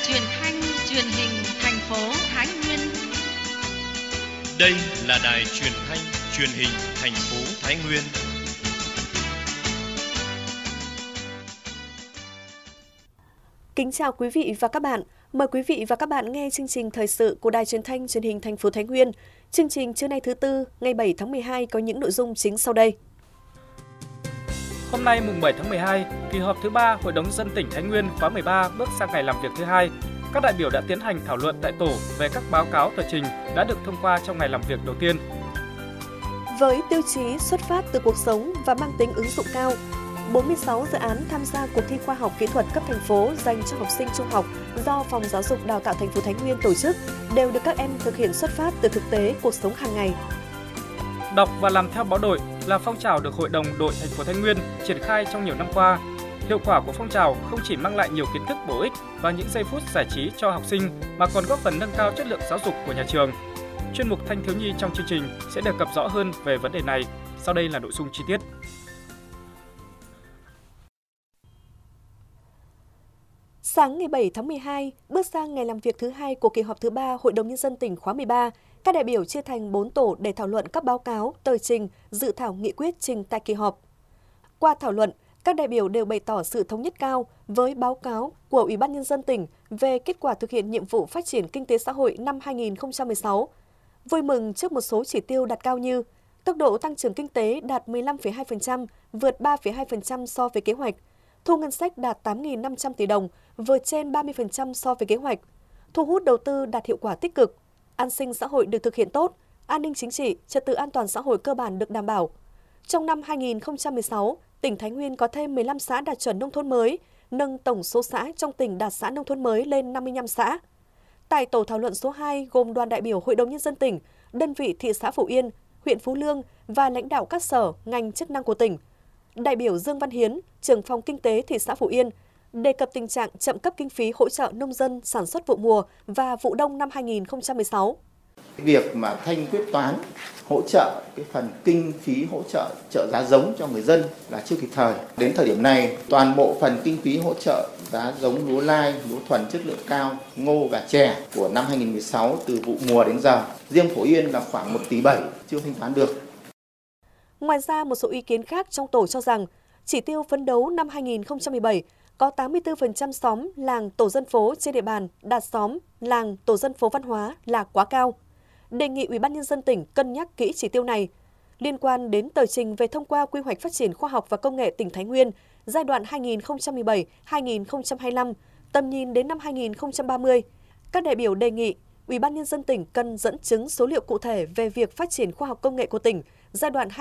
truyền thanh truyền hình thành phố Thái Nguyên. Đây là đài truyền thanh truyền hình thành phố Thái Nguyên. Kính chào quý vị và các bạn. Mời quý vị và các bạn nghe chương trình thời sự của Đài Truyền thanh Truyền hình thành phố Thái Nguyên. Chương trình trưa nay thứ Tư, ngày 7 tháng 12 có những nội dung chính sau đây. Hôm nay mùng 7 tháng 12, kỳ họp thứ 3 Hội đồng nhân dân tỉnh Thái Nguyên khóa 13 bước sang ngày làm việc thứ 2. Các đại biểu đã tiến hành thảo luận tại tổ về các báo cáo tờ trình đã được thông qua trong ngày làm việc đầu tiên. Với tiêu chí xuất phát từ cuộc sống và mang tính ứng dụng cao, 46 dự án tham gia cuộc thi khoa học kỹ thuật cấp thành phố dành cho học sinh trung học do Phòng Giáo dục Đào tạo thành phố Thái Nguyên tổ chức đều được các em thực hiện xuất phát từ thực tế cuộc sống hàng ngày. Đọc và làm theo báo đội là phong trào được Hội đồng đội thành phố Thái Nguyên triển khai trong nhiều năm qua. Hiệu quả của phong trào không chỉ mang lại nhiều kiến thức bổ ích và những giây phút giải trí cho học sinh mà còn góp phần nâng cao chất lượng giáo dục của nhà trường. Chuyên mục Thanh thiếu nhi trong chương trình sẽ đề cập rõ hơn về vấn đề này. Sau đây là nội dung chi tiết. Sáng ngày 7 tháng 12, bước sang ngày làm việc thứ 2 của kỳ họp thứ 3 Hội đồng Nhân dân tỉnh khóa 13, các đại biểu chia thành 4 tổ để thảo luận các báo cáo, tờ trình, dự thảo nghị quyết trình tại kỳ họp. Qua thảo luận, các đại biểu đều bày tỏ sự thống nhất cao với báo cáo của Ủy ban Nhân dân tỉnh về kết quả thực hiện nhiệm vụ phát triển kinh tế xã hội năm 2016. Vui mừng trước một số chỉ tiêu đạt cao như tốc độ tăng trưởng kinh tế đạt 15,2%, vượt 3,2% so với kế hoạch, thu ngân sách đạt 8.500 tỷ đồng, vượt trên 30% so với kế hoạch, thu hút đầu tư đạt hiệu quả tích cực, an sinh xã hội được thực hiện tốt, an ninh chính trị, trật tự an toàn xã hội cơ bản được đảm bảo. Trong năm 2016, tỉnh Thái Nguyên có thêm 15 xã đạt chuẩn nông thôn mới, nâng tổng số xã trong tỉnh đạt xã nông thôn mới lên 55 xã. Tại tổ thảo luận số 2 gồm đoàn đại biểu Hội đồng Nhân dân tỉnh, đơn vị thị xã Phổ Yên, huyện Phú Lương và lãnh đạo các sở, ngành chức năng của tỉnh. Đại biểu Dương Văn Hiến, trưởng phòng kinh tế thị xã Phổ Yên, đề cập tình trạng chậm cấp kinh phí hỗ trợ nông dân sản xuất vụ mùa và vụ đông năm 2016. Việc mà thanh quyết toán hỗ trợ cái phần kinh phí hỗ trợ trợ giá giống cho người dân là chưa kịp thời. Đến thời điểm này, toàn bộ phần kinh phí hỗ trợ giá giống lúa lai, lúa thuần chất lượng cao, ngô và chè của năm 2016 từ vụ mùa đến giờ, riêng Phổ Yên là khoảng 1,7 tỷ chưa thanh toán được. Ngoài ra, một số ý kiến khác trong tổ cho rằng chỉ tiêu phấn đấu năm 2017 có 84% xóm, làng, tổ dân phố trên địa bàn đạt xóm, làng, tổ dân phố văn hóa là quá cao. Đề nghị Ủy ban Nhân dân tỉnh cân nhắc kỹ chỉ tiêu này. Liên quan đến tờ trình về thông qua quy hoạch phát triển khoa học và công nghệ tỉnh Thái Nguyên giai đoạn 2017-2025, tầm nhìn đến năm 2030, các đại biểu đề nghị Ủy ban Nhân dân tỉnh cần dẫn chứng số liệu cụ thể về việc phát triển khoa học công nghệ của tỉnh giai đoạn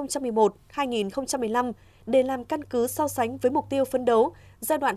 2011-2015 để làm căn cứ so sánh với mục tiêu phấn đấu giai đoạn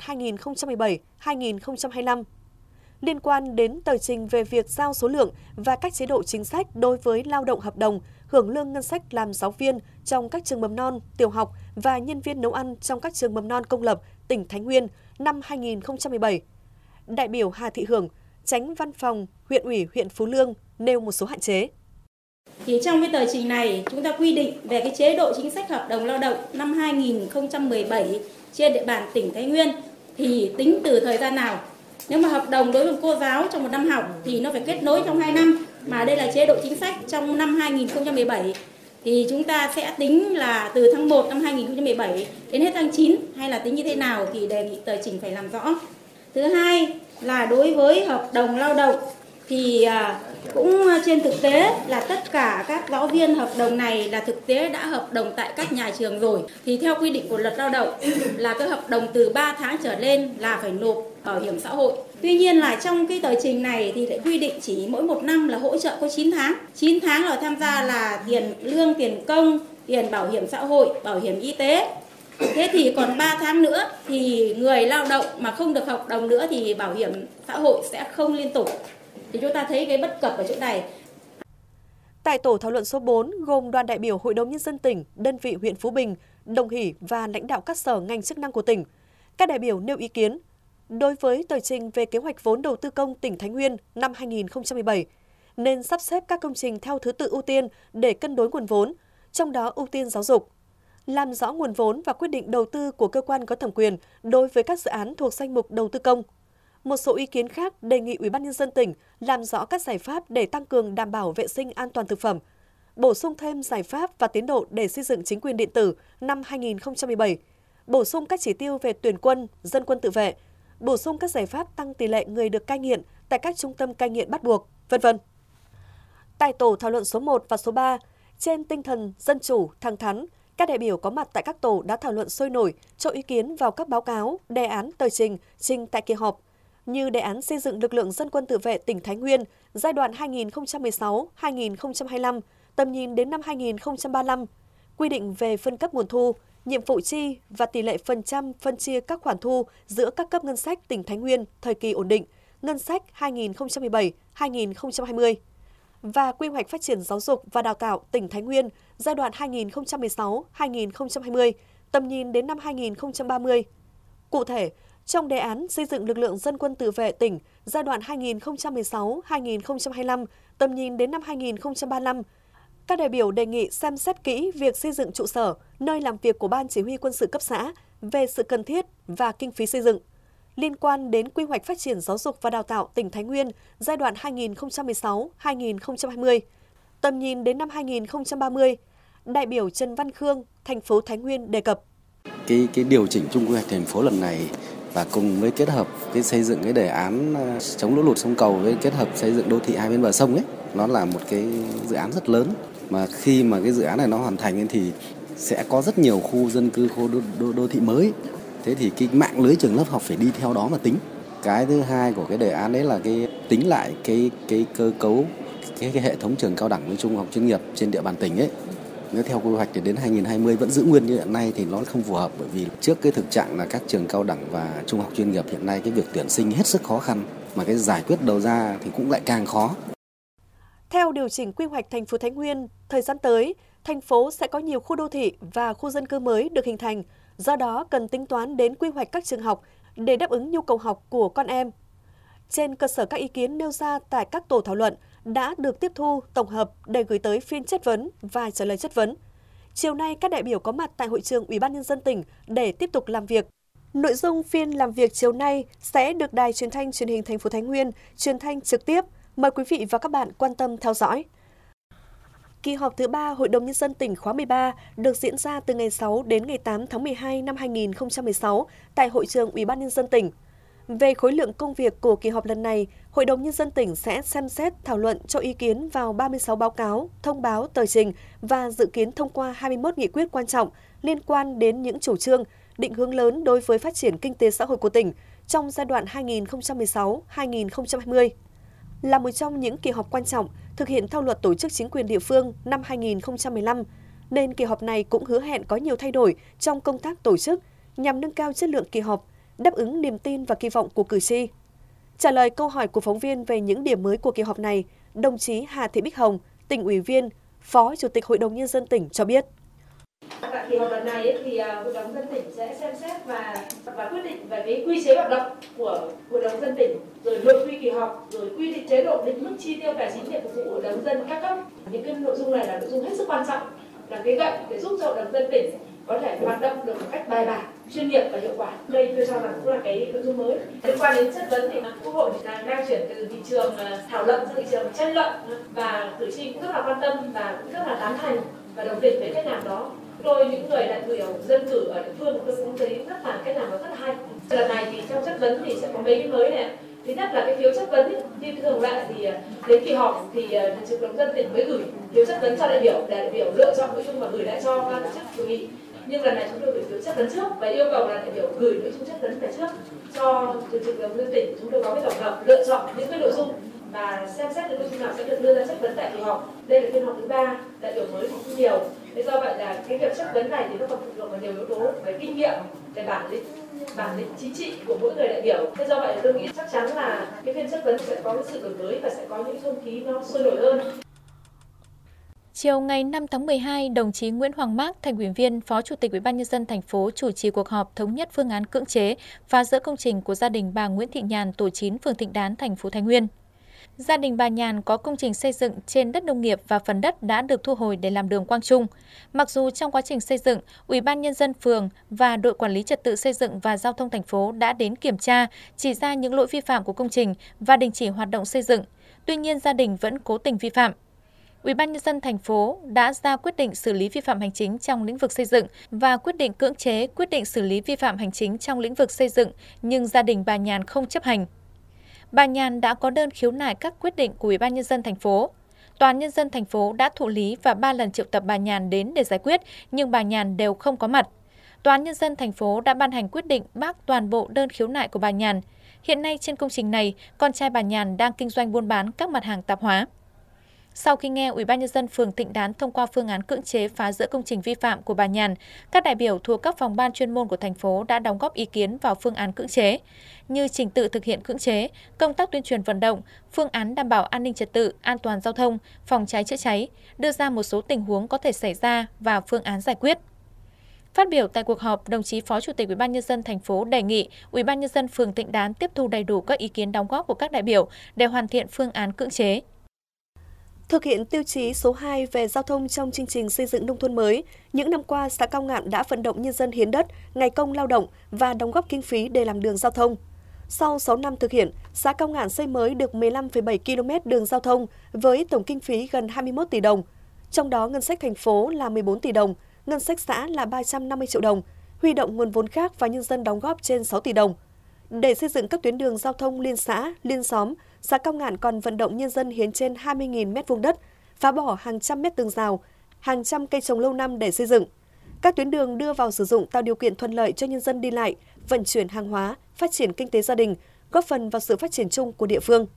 2017-2025. Liên quan đến tờ trình về việc giao số lượng và các chế độ chính sách đối với lao động hợp đồng, hưởng lương ngân sách làm giáo viên trong các trường mầm non, tiểu học và nhân viên nấu ăn trong các trường mầm non công lập tỉnh Thái Nguyên năm 2017. Đại biểu Hà Thị Hưởng, Chánh Văn phòng Huyện ủy huyện Phú Lương nêu một số hạn chế. Thì trong cái tờ trình này chúng ta quy định về cái chế độ chính sách hợp đồng lao động năm 2017 trên địa bàn tỉnh Thái Nguyên thì tính từ thời gian nào. Nếu mà hợp đồng đối với cô giáo trong một năm học thì nó phải kết nối trong 2 năm, mà đây là chế độ chính sách trong năm 2017 thì chúng ta sẽ tính là từ tháng 1 năm 2017 đến hết tháng 9 hay là tính như thế nào thì đề nghị tờ trình phải làm rõ. Thứ hai là đối với hợp đồng lao động thì cũng trên thực tế là tất cả các giáo viên hợp đồng này là thực tế đã hợp đồng tại các nhà trường rồi. Thì theo quy định của luật lao động là cái hợp đồng từ 3 tháng trở lên là phải nộp bảo hiểm xã hội. Tuy nhiên là trong cái tờ trình này thì lại quy định chỉ mỗi một năm là hỗ trợ có 9 tháng. 9 tháng là tham gia là tiền lương, tiền công, tiền bảo hiểm xã hội, bảo hiểm y tế. Thế thì còn 3 tháng nữa thì người lao động mà không được hợp đồng nữa thì bảo hiểm xã hội sẽ không liên tục. Thì chúng ta thấy cái bất cập ở chỗ này. Tại tổ thảo luận số 4 gồm đoàn đại biểu Hội đồng Nhân dân tỉnh, đơn vị huyện Phú Bình, Đồng Hỷ và lãnh đạo các sở ngành chức năng của tỉnh. Các đại biểu nêu ý kiến. Đối với tờ trình về kế hoạch vốn đầu tư công tỉnh Thái Nguyên năm 2017, nên sắp xếp các công trình theo thứ tự ưu tiên để cân đối nguồn vốn, trong đó ưu tiên giáo dục. Làm rõ nguồn vốn và quyết định đầu tư của cơ quan có thẩm quyền đối với các dự án thuộc danh mục đầu tư công. Một số ý kiến khác đề nghị Ủy ban Nhân dân tỉnh làm rõ các giải pháp để tăng cường đảm bảo vệ sinh an toàn thực phẩm, bổ sung thêm giải pháp và tiến độ để xây dựng chính quyền điện tử năm 2017, bổ sung các chỉ tiêu về tuyển quân, dân quân tự vệ, bổ sung các giải pháp tăng tỷ lệ người được cai nghiện tại các trung tâm cai nghiện bắt buộc, v.v. Tại tổ thảo luận số 1 và số 3, trên tinh thần dân chủ, thẳng thắn, các đại biểu có mặt tại các tổ đã thảo luận sôi nổi, cho ý kiến vào các báo cáo, đề án tờ trình tại kỳ họp, như đề án xây dựng lực lượng dân quân tự vệ tỉnh Thái Nguyên giai đoạn 2016-2025, tầm nhìn đến năm 2035, quy định về phân cấp nguồn thu, nhiệm vụ chi và tỷ lệ phần trăm phân chia các khoản thu giữa các cấp ngân sách tỉnh Thái Nguyên thời kỳ ổn định, ngân sách 2017-2020 và quy hoạch phát triển giáo dục và đào tạo tỉnh Thái Nguyên giai đoạn 2016-2020, tầm nhìn đến năm 2030. Cụ thể, trong đề án xây dựng lực lượng dân quân tự vệ tỉnh giai đoạn 2016-2025, tầm nhìn đến năm 2035, các đại biểu đề nghị xem xét kỹ việc xây dựng trụ sở, nơi làm việc của Ban Chỉ huy Quân sự cấp xã về sự cần thiết và kinh phí xây dựng. Liên quan đến quy hoạch phát triển giáo dục và đào tạo tỉnh Thái Nguyên giai đoạn 2016-2020, tầm nhìn đến năm 2030, đại biểu Trần Văn Khương, thành phố Thái Nguyên đề cập. Cái điều chỉnh chung quy hoạch thành phố lần này và cùng với kết hợp cái xây dựng cái đề án chống lũ lụt sông Cầu với kết hợp xây dựng đô thị hai bên bờ sông ấy, nó là một cái dự án rất lớn, mà khi mà cái dự án này nó hoàn thành thì sẽ có rất nhiều khu dân cư, khu đô thị mới. Thế thì cái mạng lưới trường lớp học phải đi theo đó mà tính. Cái thứ hai của cái đề án đấy là cái tính lại cái cơ cấu cái hệ thống trường cao đẳng với trung học chuyên nghiệp trên địa bàn tỉnh ấy. Nếu theo quy hoạch thì đến 2020 vẫn giữ nguyên như hiện nay thì nó không phù hợp, bởi vì trước cái thực trạng là các trường cao đẳng và trung học chuyên nghiệp hiện nay cái việc tuyển sinh hết sức khó khăn, mà cái giải quyết đầu ra thì cũng lại càng khó. Theo điều chỉnh quy hoạch thành phố Thái Nguyên, thời gian tới, thành phố sẽ có nhiều khu đô thị và khu dân cư mới được hình thành, do đó cần tính toán đến quy hoạch các trường học để đáp ứng nhu cầu học của con em. Trên cơ sở các ý kiến nêu ra tại các tổ thảo luận đã được tiếp thu, tổng hợp để gửi tới phiên chất vấn và trả lời chất vấn. Chiều nay, các đại biểu có mặt tại hội trường Ủy ban Nhân dân tỉnh để tiếp tục làm việc. Nội dung phiên làm việc chiều nay sẽ được Đài Truyền thanh Truyền hình thành phố Thái Nguyên truyền thanh trực tiếp. Mời quý vị và các bạn quan tâm theo dõi. Kỳ họp thứ 3 Hội đồng Nhân dân tỉnh khóa 13 được diễn ra từ ngày 6 đến ngày 8 tháng 12 năm 2016 tại hội trường Ủy ban Nhân dân tỉnh. Về khối lượng công việc của kỳ họp lần này, Hội đồng Nhân dân tỉnh sẽ xem xét thảo luận cho ý kiến vào 36 báo cáo, thông báo, tờ trình và dự kiến thông qua 21 nghị quyết quan trọng liên quan đến những chủ trương, định hướng lớn đối với phát triển kinh tế xã hội của tỉnh trong giai đoạn 2016-2020. Là một trong những kỳ họp quan trọng thực hiện theo Luật Tổ chức Chính quyền địa phương năm 2015, nên kỳ họp này cũng hứa hẹn có nhiều thay đổi trong công tác tổ chức nhằm nâng cao chất lượng kỳ họp, đáp ứng niềm tin và kỳ vọng của cử tri. Trả lời câu hỏi của phóng viên về những điểm mới của kỳ họp này, đồng chí Hà Thị Bích Hồng, tỉnh ủy viên, Phó Chủ tịch Hội đồng Nhân dân tỉnh cho biết. Tại kỳ họp lần này thì Hội đồng Nhân dân tỉnh sẽ xem xét và quyết định về cái quy chế hoạt động của Hội đồng Nhân dân tỉnh, rồi nội quy kỳ họp, rồi quy định chế độ định mức chi tiêu tài chính để phục vụ Hội đồng Nhân dân các cấp. Những cái nội dung này là nội dung hết sức quan trọng, là cái gậy để giúp cho Hội đồng Nhân dân tỉnh có thể hoạt động được một cách bài bản, chuyên nghiệp và hiệu quả. Đây tôi cho rằng cũng là cái nội dung mới. Liên quan đến chất vấn thì Quốc hội đang chuyển từ thị trường thảo luận sang thị trường tranh luận, và cử tri cũng rất là quan tâm và cũng rất là tán thành và đồng tình với cách làm đó. Tôi những người đại biểu dân cử ở địa phương tôi cũng thấy rất là cách làm đó rất là hay. Lần này thì trong chất vấn thì sẽ có mấy cái mới này. Thứ nhất là cái phiếu chất vấn ấy, như thường lệ thì đến kỳ họp thì Hội đồng dân tỉnh mới gửi phiếu chất vấn cho đại biểu để đại biểu lựa chọn nội dung và gửi lại cho ban tổ chức hội nghị. Nhưng lần này chúng tôi gửi phiếu chất vấn trước và yêu cầu là đại biểu gửi nội dung chất vấn về trước cho Hội đồng dân tỉnh. Chúng tôi có cái tổng hợp lựa chọn những cái nội dung và xem xét những nội dung nào sẽ được đưa ra chất vấn tại kỳ họp. Đây là phiên họp thứ 3, đại biểu mới cũng nhiều. Thế do vậy là cái việc chất vấn này thì nó còn phụ thuộc vào nhiều yếu tố về kinh nghiệm, về bản lĩnh chính trị của mỗi người đại biểu. Thế do vậy tôi nghĩ chắc chắn là cái phiên chất vấn sẽ có cái sự đổi mới và sẽ có những không khí nó sôi nổi hơn. Chiều ngày 5 tháng 12, đồng chí Nguyễn Hoàng Mác, thành ủy viên, Phó Chủ tịch Ủy ban Nhân dân thành phố chủ trì cuộc họp thống nhất phương án cưỡng chế phá rỡ công trình của gia đình bà Nguyễn Thị Nhàn, tổ 9, phường Thịnh Đán, thành phố Thái Nguyên. Gia đình bà Nhàn có công trình xây dựng trên đất nông nghiệp và phần đất đã được thu hồi để làm đường Quang Trung. Mặc dù trong quá trình xây dựng, Ủy ban Nhân dân phường và đội quản lý trật tự xây dựng và giao thông thành phố đã đến kiểm tra, chỉ ra những lỗi vi phạm của công trình và đình chỉ hoạt động xây dựng. Tuy nhiên, gia đình vẫn cố tình vi phạm. Ủy ban Nhân dân thành phố đã ra quyết định xử lý vi phạm hành chính trong lĩnh vực xây dựng và quyết định cưỡng chế quyết định xử lý vi phạm hành chính trong lĩnh vực xây dựng, nhưng gia đình bà Nhàn không chấp hành. Bà Nhàn đã có đơn khiếu nại các quyết định của Ủy ban Nhân dân thành phố. Tòa án Nhân dân thành phố đã thụ lý và 3 lần triệu tập bà Nhàn đến để giải quyết, nhưng bà Nhàn đều không có mặt. Tòa án Nhân dân thành phố đã ban hành quyết định bác toàn bộ đơn khiếu nại của bà Nhàn. Hiện nay trên công trình này, con trai bà Nhàn đang kinh doanh buôn bán các mặt hàng tạp hóa. Sau khi nghe Ủy ban Nhân dân phường Thịnh Đán thông qua phương án cưỡng chế phá rỡ công trình vi phạm của bà Nhàn, các đại biểu thuộc các phòng ban chuyên môn của thành phố đã đóng góp ý kiến vào phương án cưỡng chế, như trình tự thực hiện cưỡng chế, công tác tuyên truyền vận động, phương án đảm bảo an ninh trật tự, an toàn giao thông, phòng cháy chữa cháy, đưa ra một số tình huống có thể xảy ra và phương án giải quyết. Phát biểu tại cuộc họp, đồng chí Phó Chủ tịch Ủy ban Nhân dân thành phố đề nghị Ủy ban Nhân dân phường Thịnh Đán tiếp thu đầy đủ các ý kiến đóng góp của các đại biểu để hoàn thiện phương án cưỡng chế. Thực hiện tiêu chí số 2 về giao thông trong chương trình xây dựng nông thôn mới, những năm qua, xã Cao Ngạn đã vận động nhân dân hiến đất, ngày công lao động và đóng góp kinh phí để làm đường giao thông. Sau 6 năm thực hiện, xã Cao Ngạn xây mới được 15,7 km đường giao thông với tổng kinh phí gần 21 tỷ đồng. Trong đó, ngân sách thành phố là 14 tỷ đồng, ngân sách xã là 350 triệu đồng, huy động nguồn vốn khác và nhân dân đóng góp trên 6 tỷ đồng. Để xây dựng các tuyến đường giao thông liên xã, liên xóm, xã Cao Ngạn còn vận động nhân dân hiến trên 20.000 m2 đất, phá bỏ hàng trăm mét tường rào, hàng trăm cây trồng lâu năm để xây dựng. Các tuyến đường đưa vào sử dụng tạo điều kiện thuận lợi cho nhân dân đi lại, vận chuyển hàng hóa, phát triển kinh tế gia đình, góp phần vào sự phát triển chung của địa phương.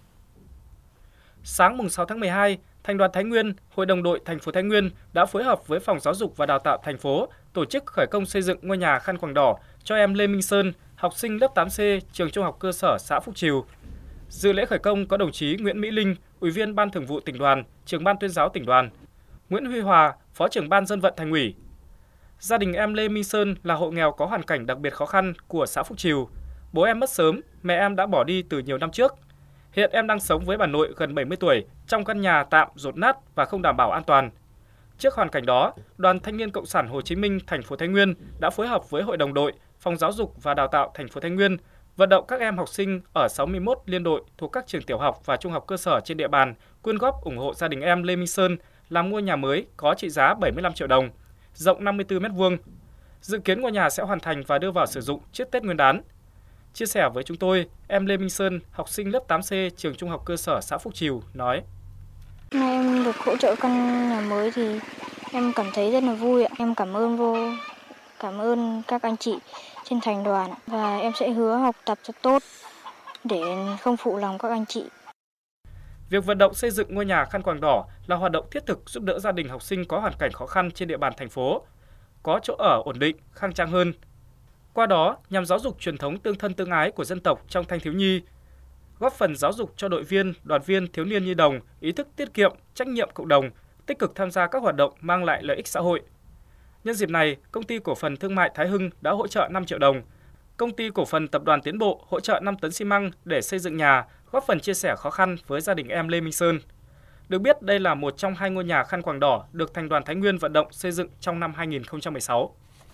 Sáng mùng 6 tháng 12, Thành đoàn Thái Nguyên, Hội đồng đội thành phố Thái Nguyên đã phối hợp với Phòng Giáo dục và Đào tạo thành phố tổ chức khởi công xây dựng ngôi nhà khăn quàng đỏ cho em Lê Minh Sơn, học sinh lớp 8C trường Trung học cơ sở xã Phúc Trìu. Dự lễ khởi công có đồng chí Nguyễn Mỹ Linh, Ủy viên Ban Thường vụ Tỉnh đoàn, Trưởng ban Tuyên giáo Tỉnh đoàn, Nguyễn Huy Hòa, Phó trưởng Ban Dân vận Thành ủy. Gia đình em Lê Minh Sơn là hộ nghèo có hoàn cảnh đặc biệt khó khăn của xã Phúc Trìu. Bố em mất sớm, mẹ em đã bỏ đi từ nhiều năm trước. Hiện em đang sống với bà nội gần 70 tuổi trong căn nhà tạm dột nát và không đảm bảo an toàn. Trước hoàn cảnh đó, Đoàn Thanh niên Cộng sản Hồ Chí Minh thành phố Thái Nguyên đã phối hợp với Hội đồng đội, Phòng Giáo dục và Đào tạo thành phố Thái Nguyên vận động các em học sinh ở 61 liên đội thuộc các trường tiểu học và trung học cơ sở trên địa bàn quyên góp ủng hộ gia đình em Lê Minh Sơn làm ngôi nhà mới có trị giá 75 triệu đồng, rộng 54 m2. Dự kiến ngôi nhà sẽ hoàn thành và đưa vào sử dụng trước Tết Nguyên đán. Chia sẻ với chúng tôi, em Lê Minh Sơn, học sinh lớp 8C trường Trung học cơ sở xã Phúc Trìu nói: Nay em được hỗ trợ căn nhà mới thì em cảm thấy rất là vui ạ. Em cảm ơn các anh chị trên thành đoàn và em sẽ hứa học tập cho tốt để không phụ lòng các anh chị. Việc vận động xây dựng ngôi nhà khăn quàng đỏ là hoạt động thiết thực giúp đỡ gia đình học sinh có hoàn cảnh khó khăn trên địa bàn thành phố, có chỗ ở ổn định, khang trang hơn. Qua đó, nhằm giáo dục truyền thống tương thân tương ái của dân tộc trong thanh thiếu nhi, góp phần giáo dục cho đội viên, đoàn viên, thiếu niên nhi đồng ý thức tiết kiệm, trách nhiệm cộng đồng, tích cực tham gia các hoạt động mang lại lợi ích xã hội. Nhân dịp này, Công ty Cổ phần Thương mại Thái Hưng đã hỗ trợ 5 triệu đồng, Công ty Cổ phần Tập đoàn Tiến Bộ hỗ trợ 5 tấn xi măng để xây dựng nhà, góp phần chia sẻ khó khăn với gia đình em Lê Minh Sơn. Được biết, đây là một trong 2 ngôi nhà khăn quàng đỏ được Thành đoàn Thái Nguyên vận động xây dựng trong năm 2016.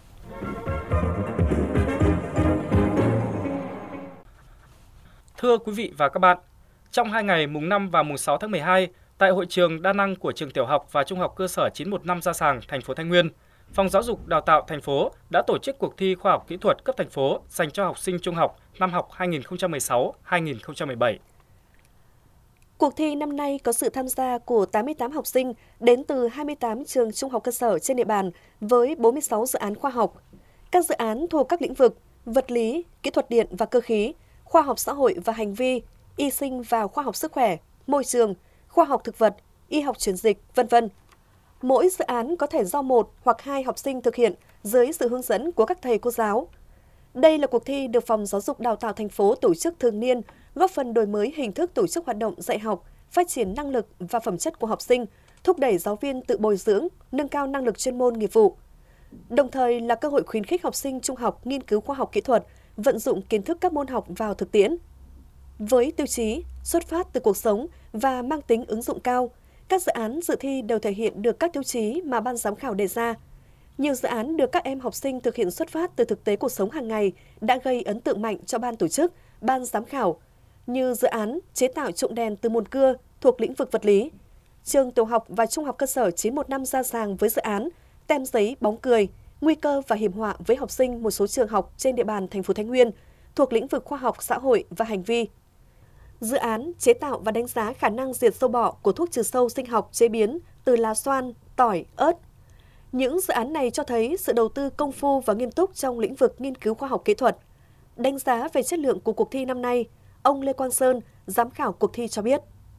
Thưa quý vị và các bạn, trong 2 ngày mùng 5 và mùng 6 tháng 12, tại hội trường đa năng của trường tiểu học và trung học cơ sở 915 Gia Sàng, thành phố Thái Nguyên, Phòng Giáo dục Đào tạo thành phố đã tổ chức cuộc thi khoa học kỹ thuật cấp thành phố dành cho học sinh trung học năm học 2016-2017. Cuộc thi năm nay có sự tham gia của 88 học sinh đến từ 28 trường trung học cơ sở trên địa bàn với 46 dự án khoa học. Các dự án thuộc các lĩnh vực vật lý, kỹ thuật điện và cơ khí, khoa học xã hội và hành vi, y sinh và khoa học sức khỏe, môi trường, khoa học thực vật, y học truyền dịch, v.v. Mỗi dự án có thể do 1 hoặc 2 học sinh thực hiện dưới sự hướng dẫn của các thầy cô giáo. Đây là cuộc thi được Phòng Giáo dục Đào tạo thành phố tổ chức thường niên, góp phần đổi mới hình thức tổ chức hoạt động dạy học, phát triển năng lực và phẩm chất của học sinh, thúc đẩy giáo viên tự bồi dưỡng, nâng cao năng lực chuyên môn nghiệp vụ. Đồng thời là cơ hội khuyến khích học sinh trung học nghiên cứu khoa học kỹ thuật, vận dụng kiến thức các môn học vào thực tiễn. Với tiêu chí xuất phát từ cuộc sống và mang tính ứng dụng cao. Các dự án dự thi đều thể hiện được các tiêu chí mà ban giám khảo đề ra. Nhiều dự án được các em học sinh thực hiện xuất phát từ thực tế cuộc sống hàng ngày đã gây ấn tượng mạnh cho ban tổ chức, ban giám khảo, như dự án chế tạo trộn đèn từ mùn cưa thuộc lĩnh vực vật lý. Trường tiểu học và trung học cơ sở 915 ra sàng với dự án tem giấy bóng cười, nguy cơ và hiểm họa với học sinh một số trường học trên địa bàn thành phố Thái Nguyên thuộc lĩnh vực khoa học xã hội và hành vi. Dự án chế tạo và đánh giá khả năng diệt sâu bọ của thuốc trừ sâu sinh học chế biến từ lá xoan, tỏi, ớt. Những dự án này cho thấy sự đầu tư công phu và nghiêm túc trong lĩnh vực nghiên cứu khoa học kỹ thuật. Đánh giá về chất lượng của cuộc thi năm nay, ông Lê Quang Sơn, giám khảo cuộc thi cho biết.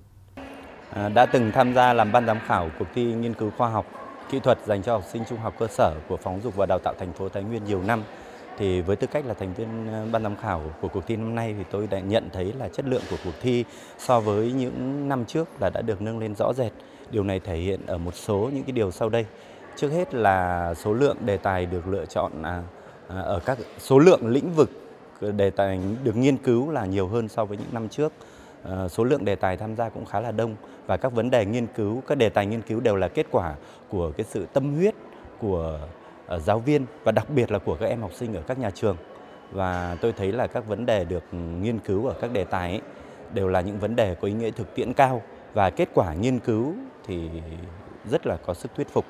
Đã từng tham gia làm ban giám khảo cuộc thi nghiên cứu khoa học kỹ thuật dành cho học sinh trung học cơ sở của Phòng Giáo dục và Đào tạo thành phố Thái Nguyên nhiều năm. Thì với tư cách là thành viên ban giám khảo của cuộc thi năm nay thì tôi đã nhận thấy là chất lượng của cuộc thi so với những năm trước là đã được nâng lên rõ rệt. Điều này thể hiện ở một số những cái điều sau đây. Trước hết là số lượng đề tài được lựa chọn ở các số lượng lĩnh vực đề tài được nghiên cứu là nhiều hơn so với những năm trước. Số lượng đề tài tham gia cũng khá là đông và các vấn đề nghiên cứu, các đề tài nghiên cứu đều là kết quả của cái sự tâm huyết của giáo viên và đặc biệt là của các em học sinh ở các nhà trường. Và tôi thấy là các vấn đề được nghiên cứu ở các đề tài ấy đều là những vấn đề có ý nghĩa thực tiễn cao và kết quả nghiên cứu thì rất là có sức thuyết phục.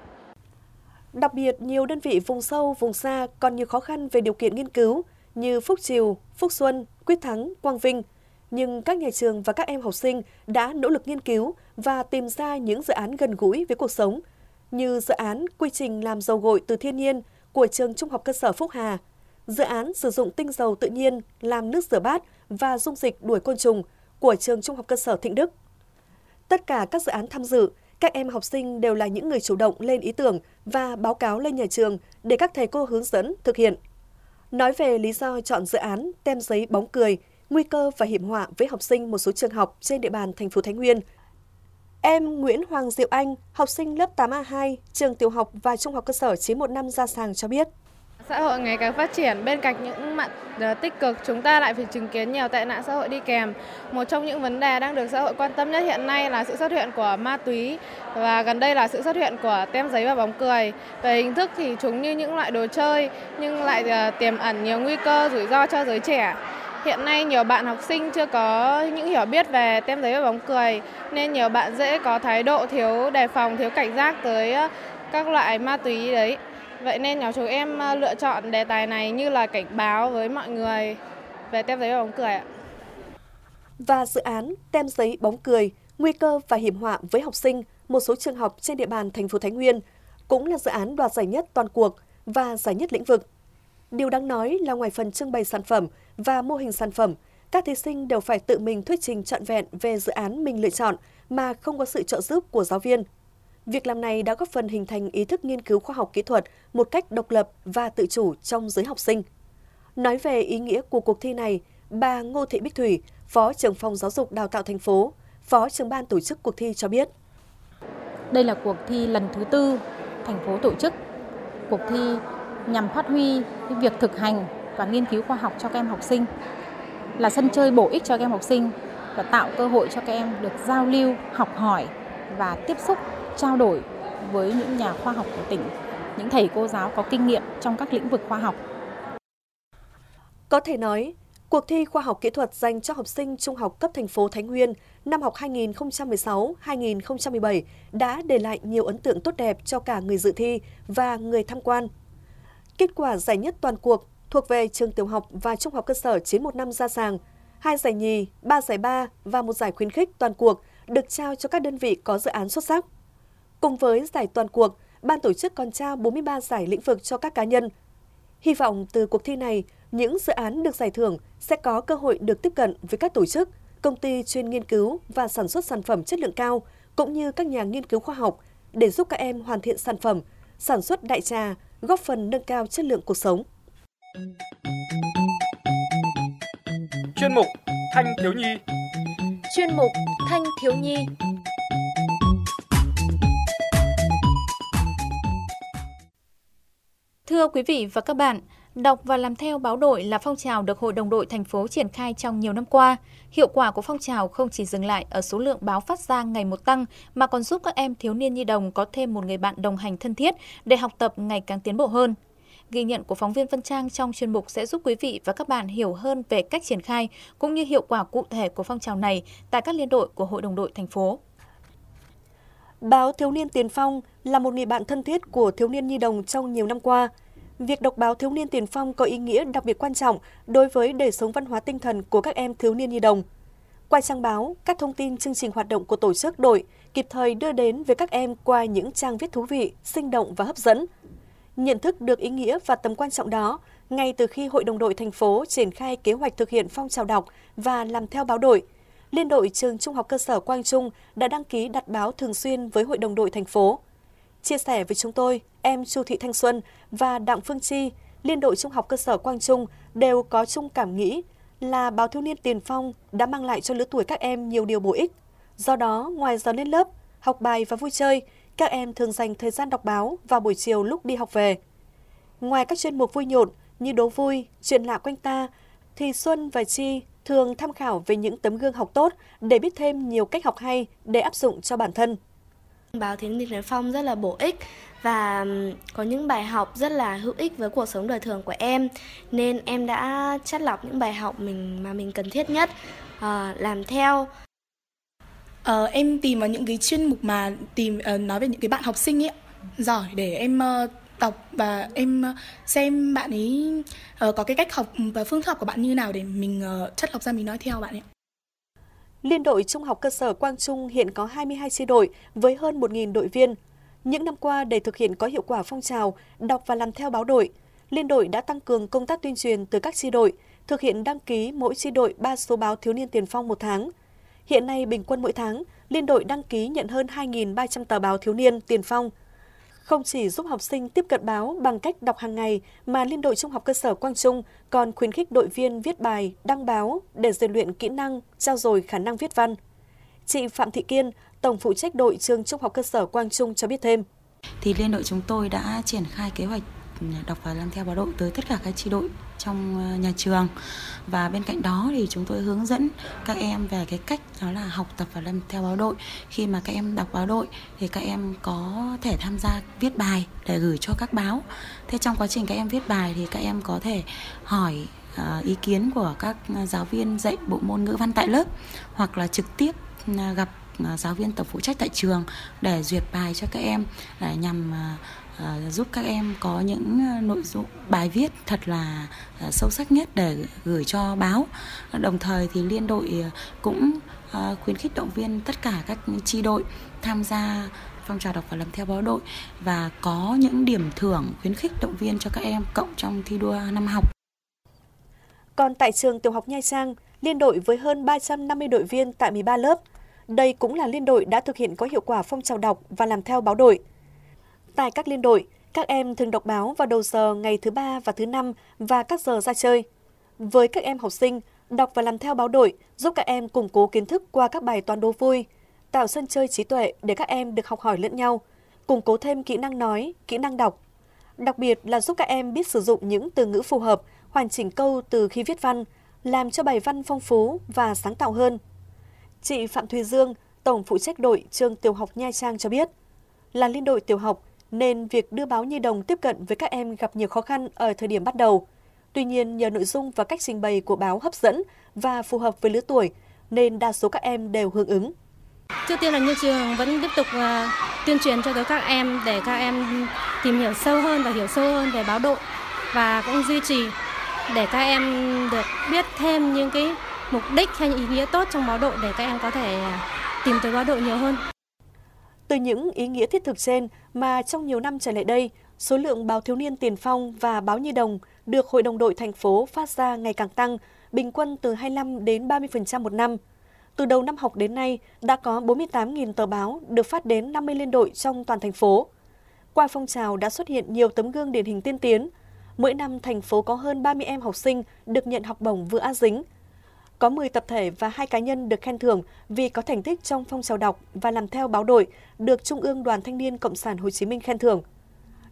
Đặc biệt, nhiều đơn vị vùng sâu, vùng xa còn nhiều khó khăn về điều kiện nghiên cứu như Phúc Triều, Phúc Xuân, Quyết Thắng, Quang Vinh. Nhưng các nhà trường và các em học sinh đã nỗ lực nghiên cứu và tìm ra những dự án gần gũi với cuộc sống, như dự án quy trình làm dầu gội từ thiên nhiên của trường Trung học cơ sở Phúc Hà, dự án sử dụng tinh dầu tự nhiên làm nước rửa bát và dung dịch đuổi côn trùng của trường Trung học cơ sở Thịnh Đức. Tất cả các dự án tham dự, các em học sinh đều là những người chủ động lên ý tưởng và báo cáo lên nhà trường để các thầy cô hướng dẫn thực hiện. Nói về lý do chọn dự án tem giấy bóng cười, nguy cơ và hiểm họa với học sinh một số trường học trên địa bàn thành phố Thái Nguyên, em Nguyễn Hoàng Diệu Anh, học sinh lớp 8A2, trường tiểu học và trung học cơ sở 915 Gia Sàng cho biết. Xã hội ngày càng phát triển, bên cạnh những mặt tích cực, chúng ta lại phải chứng kiến nhiều tệ nạn xã hội đi kèm. Một trong những vấn đề đang được xã hội quan tâm nhất hiện nay là sự xuất hiện của ma túy và gần đây là sự xuất hiện của tem giấy và bóng cười. Về hình thức thì chúng như những loại đồ chơi nhưng lại tiềm ẩn nhiều nguy cơ rủi ro cho giới trẻ. Hiện nay nhiều bạn học sinh chưa có những hiểu biết về tem giấy và bóng cười nên nhiều bạn dễ có thái độ thiếu đề phòng, thiếu cảnh giác tới các loại ma túy đấy. Vậy nên nhóm chúng em lựa chọn đề tài này như là cảnh báo với mọi người về tem giấy và bóng cười ạ. Và dự án tem giấy bóng cười, nguy cơ và hiểm họa với học sinh một số trường học trên địa bàn thành phố Thái Nguyên cũng là dự án đoạt giải nhất toàn cuộc và giải nhất lĩnh vực. Điều đáng nói là ngoài phần trưng bày sản phẩm và mô hình sản phẩm, các thí sinh đều phải tự mình thuyết trình trọn vẹn về dự án mình lựa chọn mà không có sự trợ giúp của giáo viên. Việc làm này đã góp phần hình thành ý thức nghiên cứu khoa học kỹ thuật một cách độc lập và tự chủ trong giới học sinh. Nói về ý nghĩa của cuộc thi này, bà Ngô Thị Bích Thủy, Phó trưởng phòng Giáo dục Đào tạo thành phố, Phó trưởng ban tổ chức cuộc thi cho biết. Đây là cuộc thi lần thứ 4 thành phố tổ chức. Cuộc thi nhằm phát huy việc thực hành và nghiên cứu khoa học cho các em học sinh, là sân chơi bổ ích cho các em học sinh và tạo cơ hội cho các em được giao lưu, học hỏi và tiếp xúc, trao đổi với những nhà khoa học của tỉnh, những thầy cô giáo có kinh nghiệm trong các lĩnh vực khoa học. Có thể nói, cuộc thi khoa học kỹ thuật dành cho học sinh trung học cấp thành phố Thái Nguyên năm học 2016-2017 đã để lại nhiều ấn tượng tốt đẹp cho cả người dự thi và người tham quan. Kết quả giải nhất toàn cuộc thuộc về trường tiểu học và trung học cơ sở 915 Gia Sàng, 2 giải nhì, 3 giải ba và 1 giải khuyến khích toàn cuộc được trao cho các đơn vị có dự án xuất sắc. Cùng với giải toàn cuộc, ban tổ chức còn trao 43 giải lĩnh vực cho các cá nhân. Hy vọng từ cuộc thi này, những dự án được giải thưởng sẽ có cơ hội được tiếp cận với các tổ chức, công ty chuyên nghiên cứu và sản xuất sản phẩm chất lượng cao, cũng như các nhà nghiên cứu khoa học để giúp các em hoàn thiện sản phẩm, sản xuất đại trà, góp phần nâng cao chất lượng cuộc sống. Chuyên mục Thanh thiếu nhi. Chuyên mục Thanh thiếu nhi. Thưa quý vị và các bạn, Đọc và làm theo báo đội là phong trào được Hội đồng đội thành phố triển khai trong nhiều năm qua. Hiệu quả của phong trào không chỉ dừng lại ở số lượng báo phát ra ngày một tăng, mà còn giúp các em thiếu niên nhi đồng có thêm một người bạn đồng hành thân thiết để học tập ngày càng tiến bộ hơn. Ghi nhận của phóng viên Vân Trang trong chuyên mục sẽ giúp quý vị và các bạn hiểu hơn về cách triển khai cũng như hiệu quả cụ thể của phong trào này tại các liên đội của Hội đồng đội thành phố. Báo Thiếu niên Tiền Phong là một người bạn thân thiết của thiếu niên nhi đồng trong nhiều năm qua. Việc đọc báo Thiếu niên Tiền Phong có ý nghĩa đặc biệt quan trọng đối với đời sống văn hóa tinh thần của các em thiếu niên nhi đồng. Qua trang báo, các thông tin chương trình hoạt động của tổ chức đội kịp thời đưa đến với các em qua những trang viết thú vị, sinh động và hấp dẫn. Nhận thức được ý nghĩa và tầm quan trọng đó, ngay từ khi Hội đồng đội thành phố triển khai kế hoạch thực hiện phong trào đọc và làm theo báo đội, Liên đội trường Trung học cơ sở Quang Trung đã đăng ký đặt báo thường xuyên với Hội đồng đội thành phố. Chia sẻ với chúng tôi, em Chu Thị Thanh Xuân và Đặng Phương Chi, Liên đội Trung học cơ sở Quang Trung đều có chung cảm nghĩ là báo Thiếu niên Tiền Phong đã mang lại cho lứa tuổi các em nhiều điều bổ ích. Do đó, ngoài giờ lên lớp, học bài và vui chơi, các em thường dành thời gian đọc báo vào buổi chiều lúc đi học về. Ngoài các chuyên mục vui nhộn như đố vui, chuyện lạ quanh ta, thì Xuân và Chi thường tham khảo về những tấm gương học tốt để biết thêm nhiều cách học hay để áp dụng cho bản thân. Báo Thiếu niên Tiền Phong rất là bổ ích và có những bài học rất là hữu ích với cuộc sống đời thường của em, nên em đã chắt lọc những bài học mà mình cần thiết nhất, làm theo. Em tìm vào những cái chuyên mục mà nói về những cái bạn học sinh ấy giỏi để em đọc và em xem bạn ấy có cái cách học và phương thức học của bạn như nào để mình chắt lọc ra mình nói theo bạn ấy. Liên đội Trung học cơ sở Quang Trung hiện có 22 chi đội với hơn 1.000 đội viên. Những năm qua, để thực hiện có hiệu quả phong trào đọc và làm theo báo đội, Liên đội đã tăng cường công tác tuyên truyền từ các chi đội, thực hiện đăng ký mỗi chi đội 3 số báo Thiếu niên Tiền Phong một tháng. Hiện nay, bình quân mỗi tháng, Liên đội đăng ký nhận hơn 2.300 tờ báo Thiếu niên Tiền Phong. Không chỉ giúp học sinh tiếp cận báo bằng cách đọc hàng ngày, mà Liên đội Trung học cơ sở Quang Trung còn khuyến khích đội viên viết bài, đăng báo để rèn luyện kỹ năng, trau dồi khả năng viết văn. Chị Phạm Thị Kiên, Tổng phụ trách đội trường Trung học cơ sở Quang Trung cho biết thêm. Thì Liên đội chúng tôi đã triển khai kế hoạch đọc và làm theo báo đội tới tất cả các chi đội trong nhà trường, và bên cạnh đó thì chúng tôi hướng dẫn các em về cái cách đó là học tập và làm theo báo đội. Khi mà các em đọc báo đội thì các em có thể tham gia viết bài để gửi cho các báo. Thế trong quá trình các em viết bài thì các em có thể hỏi ý kiến của các giáo viên dạy bộ môn ngữ văn tại lớp, hoặc là trực tiếp gặp giáo viên tổng phụ trách tại trường để duyệt bài cho các em, để nhằm giúp các em có những nội dung bài viết thật là sâu sắc nhất để gửi cho báo. Đồng thời thì Liên đội cũng khuyến khích động viên tất cả các chi đội tham gia phong trào đọc và làm theo báo đội, và có những điểm thưởng khuyến khích động viên cho các em cộng trong thi đua năm học. Còn tại trường tiểu học Nha Trang, Liên đội với hơn 350 đội viên tại 13 lớp, đây cũng là liên đội đã thực hiện có hiệu quả phong trào đọc và làm theo báo đội. Tại các liên đội, các em thường đọc báo vào đầu giờ ngày thứ Ba và thứ Năm và các giờ ra chơi. Với các em học sinh, đọc và làm theo báo đội giúp các em củng cố kiến thức qua các bài toán đố vui, tạo sân chơi trí tuệ để các em được học hỏi lẫn nhau, củng cố thêm kỹ năng nói, kỹ năng đọc. Đặc biệt là giúp các em biết sử dụng những từ ngữ phù hợp, hoàn chỉnh câu từ khi viết văn, làm cho bài văn phong phú và sáng tạo hơn. Chị Phạm Thùy Dương, Tổng phụ trách đội trường tiểu học Nha Trang cho biết, là liên đội tiểu học nên việc đưa báo nhi đồng tiếp cận với các em gặp nhiều khó khăn ở thời điểm bắt đầu. Tuy nhiên, nhờ nội dung và cách trình bày của báo hấp dẫn và phù hợp với lứa tuổi, nên đa số các em đều hưởng ứng. Trước tiên là nhà trường vẫn tiếp tục tuyên truyền cho các em để các em tìm hiểu sâu hơn và hiểu sâu hơn về báo đội, và cũng duy trì để các em được biết thêm những cái mục đích hay ý nghĩa tốt trong báo đội để các em có thể tìm tới báo đội nhiều hơn. Từ những ý nghĩa thiết thực trên mà trong nhiều năm trở lại đây, số lượng báo Thiếu niên Tiền Phong và báo Nhi đồng được Hội đồng đội thành phố phát ra ngày càng tăng, bình quân từ 25 đến 30% một năm. Từ đầu năm học đến nay, đã có 48.000 tờ báo được phát đến 50 liên đội trong toàn thành phố. Qua phong trào đã xuất hiện nhiều tấm gương điển hình tiên tiến. Mỗi năm, thành phố có hơn 30 em học sinh được nhận học bổng vừa A Dính. Có 10 tập thể và 2 cá nhân được khen thưởng vì có thành tích trong phong trào đọc và làm theo báo đội, được Trung ương Đoàn Thanh niên Cộng sản Hồ Chí Minh khen thưởng.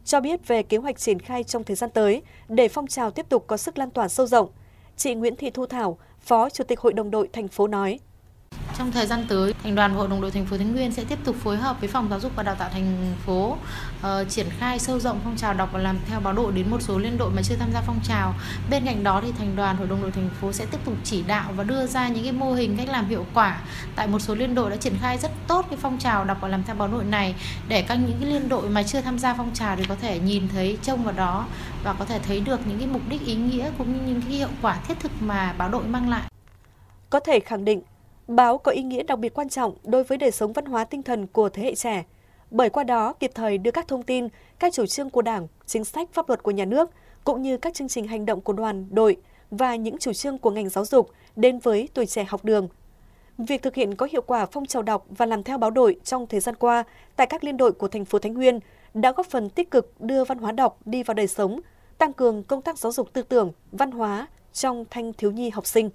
cho biết về kế hoạch triển khai trong thời gian tới để phong trào tiếp tục có sức lan tỏa sâu rộng. Chị Nguyễn Thị Thu Thảo, Phó Chủ tịch Hội đồng đội thành phố nói: Trong thời gian tới, Thành đoàn và Hội đồng đội thành phố Thái Nguyên sẽ tiếp tục phối hợp với Phòng Giáo dục và Đào tạo thành phố triển khai sâu rộng phong trào đọc và làm theo báo đội đến một số liên đội mà chưa tham gia phong trào. Bên cạnh đó thì Thành đoàn, Hội đồng đội thành phố sẽ tiếp tục chỉ đạo và đưa ra những cái mô hình cách làm hiệu quả. Tại một số liên đội đã triển khai rất tốt cái phong trào đọc và làm theo báo đội này để những cái liên đội mà chưa tham gia phong trào thì có thể nhìn thấy, trông vào đó và có thể thấy được những cái mục đích ý nghĩa cũng như những cái hiệu quả thiết thực mà báo đội mang lại. Có thể khẳng định, báo có ý nghĩa đặc biệt quan trọng đối với đời sống văn hóa tinh thần của thế hệ trẻ, bởi qua đó kịp thời đưa các thông tin, các chủ trương của Đảng, chính sách pháp luật của nhà nước, cũng như các chương trình hành động của đoàn, đội và những chủ trương của ngành giáo dục đến với tuổi trẻ học đường. Việc thực hiện có hiệu quả phong trào đọc và làm theo báo đội trong thời gian qua tại các liên đội của thành phố Thái Nguyên đã góp phần tích cực đưa văn hóa đọc đi vào đời sống, tăng cường công tác giáo dục tư tưởng, văn hóa trong thanh thiếu nhi học sinh.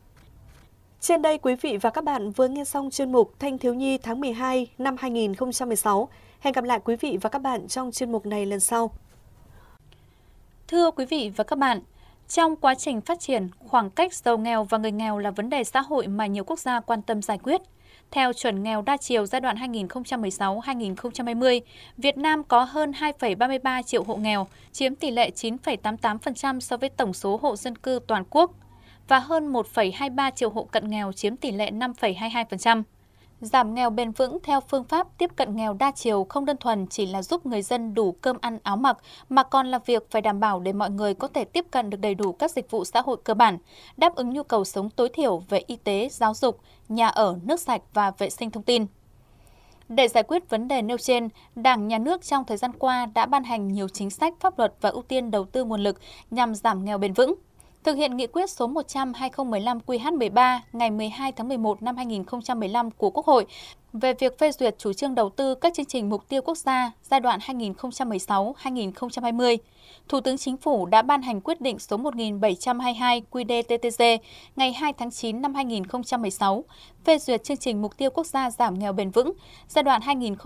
Trên đây, quý vị và các bạn vừa nghe xong chuyên mục Thanh thiếu nhi tháng 12 năm 2016. Hẹn gặp lại quý vị và các bạn trong chuyên mục này lần sau. Thưa quý vị và các bạn, trong quá trình phát triển, khoảng cách giàu nghèo và người nghèo là vấn đề xã hội mà nhiều quốc gia quan tâm giải quyết. Theo chuẩn nghèo đa chiều giai đoạn 2016-2020, Việt Nam có hơn 2,33 triệu hộ nghèo, chiếm tỷ lệ 9,88% so với tổng số hộ dân cư toàn quốc, và hơn 1,23 triệu hộ cận nghèo chiếm tỷ lệ 5,22%. Giảm nghèo bền vững theo phương pháp tiếp cận nghèo đa chiều không đơn thuần chỉ là giúp người dân đủ cơm ăn áo mặc, mà còn là việc phải đảm bảo để mọi người có thể tiếp cận được đầy đủ các dịch vụ xã hội cơ bản, đáp ứng nhu cầu sống tối thiểu về y tế, giáo dục, nhà ở, nước sạch và vệ sinh thông tin. Để giải quyết vấn đề nêu trên, Đảng, Nhà nước trong thời gian qua đã ban hành nhiều chính sách, pháp luật và ưu tiên đầu tư nguồn lực nhằm giảm nghèo bền vững. Thực hiện nghị quyết số 100/2015 QH13 ngày 12 tháng 11 năm 2015 của Quốc hội về việc phê duyệt chủ trương đầu tư các chương trình mục tiêu quốc gia giai đoạn 2016-2020, Thủ tướng Chính phủ đã ban hành quyết định số 1722 QĐ-TTG ngày 2 tháng 9 năm 2016 phê duyệt chương trình mục tiêu quốc gia giảm nghèo bền vững giai đoạn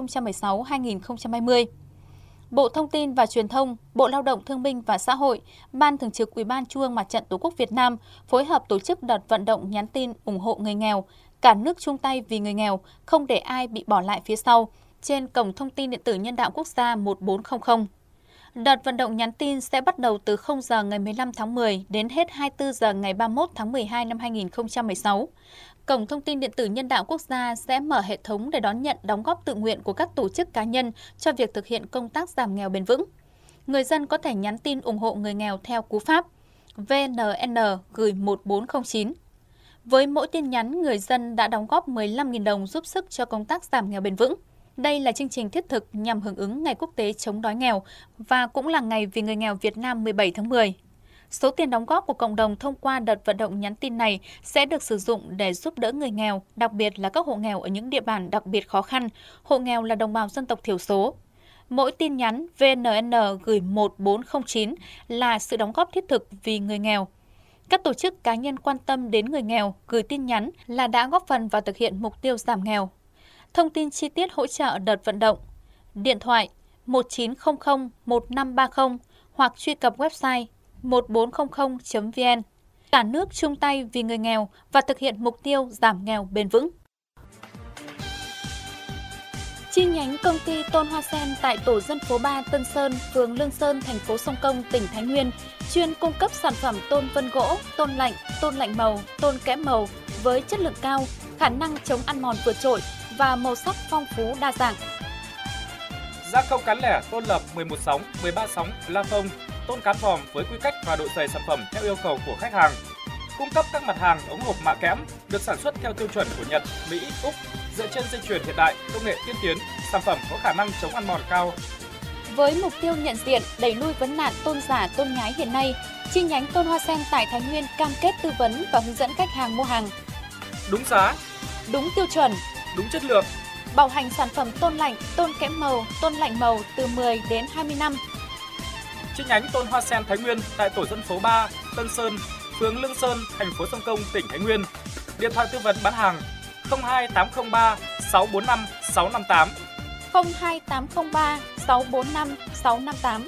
2016-2020. Bộ Thông tin và Truyền thông, Bộ Lao động Thương binh và Xã hội, Ban Thường trực Ủy ban Trung ương Mặt trận Tổ quốc Việt Nam phối hợp tổ chức đợt vận động nhắn tin ủng hộ người nghèo, cả nước chung tay vì người nghèo, không để ai bị bỏ lại phía sau trên cổng thông tin điện tử nhân đạo quốc gia 1400. Đợt vận động nhắn tin sẽ bắt đầu từ 0 giờ ngày 15 tháng 10 đến hết 24 giờ ngày 31 tháng 12 năm 2016. Cổng thông tin điện tử nhân đạo quốc gia sẽ mở hệ thống để đón nhận đóng góp tự nguyện của các tổ chức cá nhân cho việc thực hiện công tác giảm nghèo bền vững. Người dân có thể nhắn tin ủng hộ người nghèo theo cú pháp VNN gửi 1409. Với mỗi tin nhắn, người dân đã đóng góp 15.000 đồng giúp sức cho công tác giảm nghèo bền vững. Đây là chương trình thiết thực nhằm hưởng ứng Ngày Quốc tế chống đói nghèo và cũng là Ngày vì người nghèo Việt Nam 17 tháng 10. Số tiền đóng góp của cộng đồng thông qua đợt vận động nhắn tin này sẽ được sử dụng để giúp đỡ người nghèo, đặc biệt là các hộ nghèo ở những địa bàn đặc biệt khó khăn, hộ nghèo là đồng bào dân tộc thiểu số. Mỗi tin nhắn VNN gửi 1409 là sự đóng góp thiết thực vì người nghèo. Các tổ chức cá nhân quan tâm đến người nghèo gửi tin nhắn là đã góp phần vào thực hiện mục tiêu giảm nghèo. Thông tin chi tiết hỗ trợ đợt vận động: điện thoại 1900 1530 hoặc truy cập website 1400.vn. Cả nước chung tay vì người nghèo và thực hiện mục tiêu giảm nghèo bền vững. Chi nhánh công ty Tôn Hoa Sen tại tổ dân phố 3 Tân Sơn, phường Lương Sơn, thành phố Sông Công, tỉnh Thái Nguyên chuyên cung cấp sản phẩm tôn vân gỗ, tôn lạnh màu, tôn kẽm màu với chất lượng cao, khả năng chống ăn mòn vượt trội và màu sắc phong phú đa dạng. Gia công cán lẻ tôn lập 11 sóng, 13 sóng, la phông, tôn cán vòm với quy cách và độ dày sản phẩm theo yêu cầu của khách hàng. Cung cấp các mặt hàng ống hộp mạ kẽm được sản xuất theo tiêu chuẩn của Nhật, Mỹ, Úc, dựa trên dây chuyền hiện đại, công nghệ tiên tiến, sản phẩm có khả năng chống ăn mòn cao. Với mục tiêu nhận diện, đẩy lui vấn nạn tôn giả, tôn nhái hiện nay, chi nhánh Tôn Hoa Sen tại Thái Nguyên cam kết tư vấn và hướng dẫn khách hàng mua hàng đúng giá, đúng tiêu chuẩn, đúng chất lượng, bảo hành sản phẩm tôn lạnh, tôn kẽm màu, tôn lạnh màu từ 10 đến 20 năm. Chi nhánh Tôn Hoa Sen Thái Nguyên tại tổ dân phố 3, Tân Sơn, phường Lương Sơn, thành phố Sông Công, tỉnh Thái Nguyên. Điện thoại tư vấn bán hàng 02803 645 658. 02803 645 658.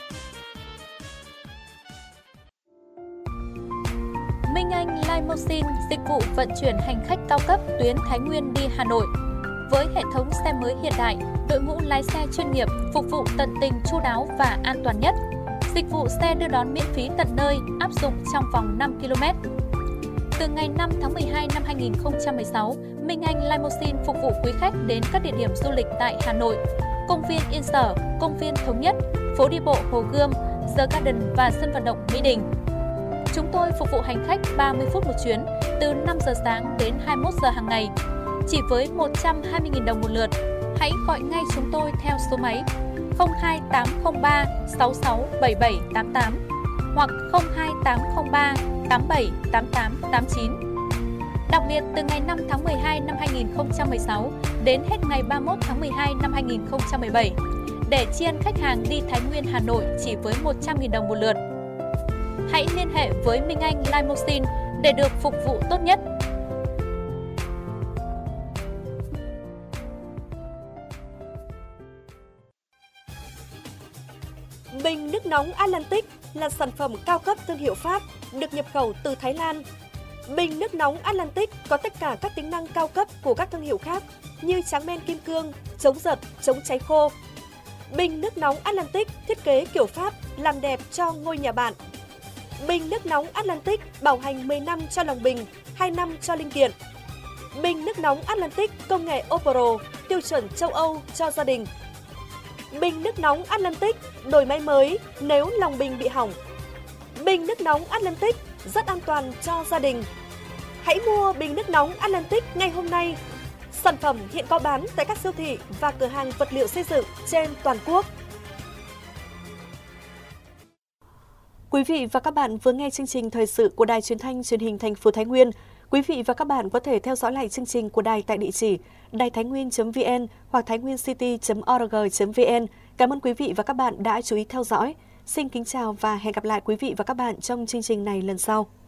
Minh Anh Limousine, dịch vụ vận chuyển hành khách cao cấp tuyến Thái Nguyên đi Hà Nội. Với hệ thống xe mới hiện đại, đội ngũ lái xe chuyên nghiệp, phục vụ tận tình, chu đáo và an toàn nhất. Dịch vụ xe đưa đón miễn phí tận nơi, áp dụng trong vòng 5 km. Từ ngày 5 tháng 12 năm 2016, Minh Anh Limousine phục vụ quý khách đến các địa điểm du lịch tại Hà Nội, công viên Yên Sở, công viên Thống Nhất, phố đi bộ Hồ Gươm, The Garden và sân vận động Mỹ Đình. Chúng tôi phục vụ hành khách 30 phút một chuyến, từ 5 giờ sáng đến 21 giờ hàng ngày, chỉ với 120.000 đồng một lượt. Hãy gọi ngay chúng tôi theo số máy 02803 667788 hoặc 02803 878889. Đặc biệt, từ ngày 5 tháng 12 năm 2016 đến hết ngày 31 tháng 12 năm 2017, để tri ân khách hàng đi Thái Nguyên, Hà Nội chỉ với 100.000 đồng một lượt. Hãy liên hệ với Minh Anh Limousine để được phục vụ tốt nhất. Bình nước nóng Atlantic là sản phẩm cao cấp thương hiệu Pháp, được nhập khẩu từ Thái Lan. Bình nước nóng Atlantic có tất cả các tính năng cao cấp của các thương hiệu khác như tráng men kim cương, chống giật, chống cháy khô. Bình nước nóng Atlantic thiết kế kiểu Pháp, làm đẹp cho ngôi nhà bạn. Bình nước nóng Atlantic bảo hành 10 năm cho lòng bình, 2 năm cho linh kiện. Bình nước nóng Atlantic công nghệ Opro, tiêu chuẩn châu Âu cho gia đình. Bình nước nóng Atlantic đổi máy mới nếu lòng bình bị hỏng. Bình nước nóng Atlantic rất an toàn cho gia đình. Hãy mua bình nước nóng Atlantic ngay hôm nay. Sản phẩm hiện có bán tại các siêu thị và cửa hàng vật liệu xây dựng trên toàn quốc. Quý vị và các bạn vừa nghe chương trình thời sự của Đài Truyền thanh Truyền hình thành phố Thái Nguyên. Quý vị và các bạn có thể theo dõi lại chương trình của đài tại địa chỉ đàitháinguyen.vn hoặc thainguencity.org.vn. Cảm ơn quý vị và các bạn đã chú ý theo dõi. Xin kính chào và hẹn gặp lại quý vị và các bạn trong chương trình này lần sau.